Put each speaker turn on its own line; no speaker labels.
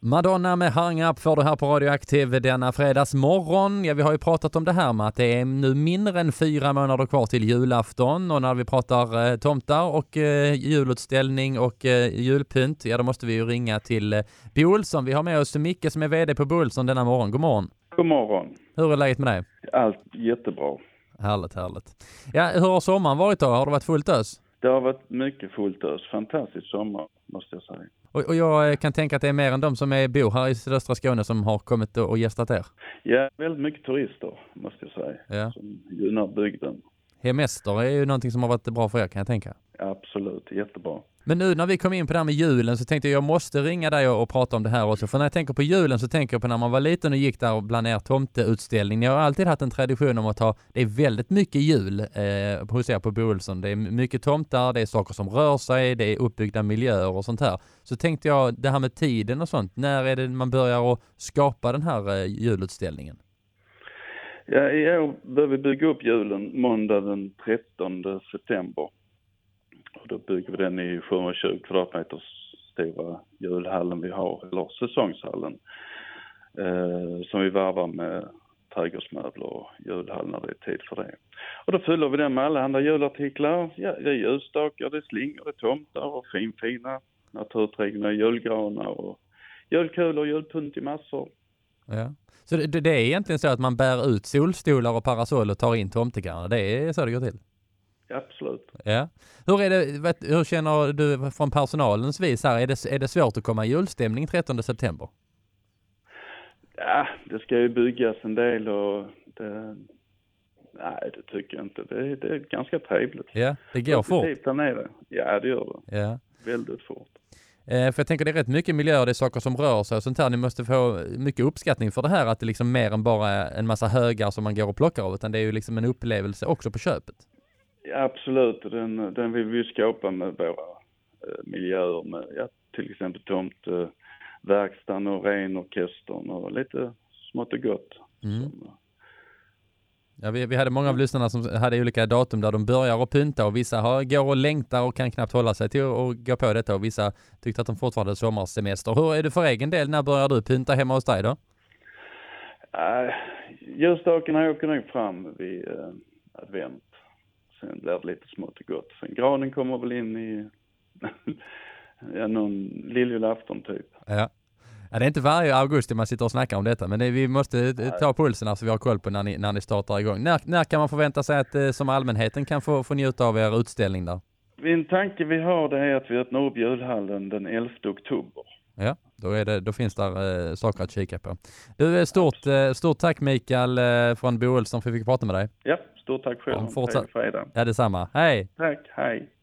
Madonna med Hang Up får du här på Radioaktiv denna fredagsmorgon. Ja, vi har ju pratat om det här med att det är nu mindre än 4 månader kvar till julafton. Och när vi pratar tomtar och julutställning och julpynt, ja då måste vi ju ringa till Bo Olsson. Vi har med oss Micke som är vd på Bo Olsson denna morgon. God morgon.
God morgon.
Hur är läget med dig?
Allt jättebra.
Härligt, härligt. Ja, hur har sommaren varit då? Har det varit fullt ös?
Det har varit mycket fullt ös. Fantastisk sommar, måste jag säga.
Och jag kan tänka att det är mer än de som bor här i sydöstra Skåne som har kommit och gästat er.
Ja, väldigt mycket turister, måste jag säga.
Ja.
Som gynnar bygden.
Hemester är ju någonting som har varit bra för er, kan jag tänka.
Absolut, jättebra.
Men nu när vi kom in på det här med julen så tänkte jag måste ringa dig och prata om det här också. För när jag tänker på julen så tänker jag på när man var liten och gick där bland er tomteutställning. Ni har alltid haft en tradition om att det är väldigt mycket jul hos er på Bo Olsson. Det är mycket tomtar, det är saker som rör sig, det är uppbyggda miljöer och sånt här. Så tänkte jag, det här med tiden och sånt, när är det man börjar att skapa den här julutställningen?
Ja, i år börjar vi bygga upp julen måndag den 13 september. Och då bygger vi den i 720 kvadratmeters stora julhallen vi har, eller säsongshallen. Som vi varvar med trädgårdsmöbler och julhall när det är tid för det. Och då fyller vi den med alla andra julartiklar. Ja, det är ljusstakar, det är slingor, det är tomtar och fina naturträdgårdar, julgranar och julkulor och julpunt i massor.
Ja. Så det är egentligen så att man bär ut solstolar och parasoll och tar in tomtegarna. Det är så det går till?
Absolut.
Ja. Hur känner du från personalens vis här? Är det svårt att komma i julstämning 13 september?
Ja, det ska ju byggas en del och nej, det tycker jag inte. Det är ganska trevligt.
Ja, det går fort.
Ja, det gör det.
Ja.
Väldigt fort.
För jag tänker det är rätt mycket miljöer, det är saker som rör sig och sånt här. Ni måste få mycket uppskattning för det här, att det liksom mer än bara en massa högar som man går och plockar av, utan det är ju liksom en upplevelse också på köpet.
Ja, absolut, den vill vi skapa med våra miljöer med till exempel verkstaden och renorkestern och lite smått och gott.
Mm. Ja, vi hade många av lyssnarna som hade olika datum där de börjar att pynta och vissa går och längtar och kan knappt hålla sig till att gå på detta och vissa tyckte att de fortfarande hade sommarsemester. Hur är det för egen del? När börjar du pynta hemma hos dig då?
Ljusstakarna åker nog fram vid advent. Sen blir det lite smått och gott. Sen granen kommer väl in i någon lilljulafton typ.
Ja. Ja, det är inte varje augusti man sitter och snackar om detta, men vi måste ta pulsen så vi har koll på när ni startar igång. När kan man förvänta sig att som allmänheten kan få njuta av er utställning där?
En tanke vi har det är att vi öppnar upp julhallen den 11 oktober.
Ja, då finns där saker att kika på. Du, stort tack Mikael från Bo Olsson för att vi fick prata med dig.
Ja, stort tack själv.
Ja, detsamma. Hej!
Tack, hej.